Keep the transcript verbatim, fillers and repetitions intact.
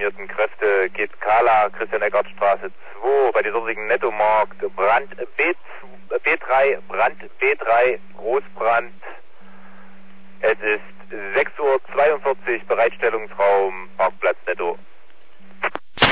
uniformierten Kräfte geht Kala, Christian-Eckert-Straße zwei, bei der dortigen Nettomarkt, Brand B, B drei, Brand B drei, Großbrand. Es ist sechs Uhr zweiundvierzig, Bereitstellungsraum, Parkplatz Netto.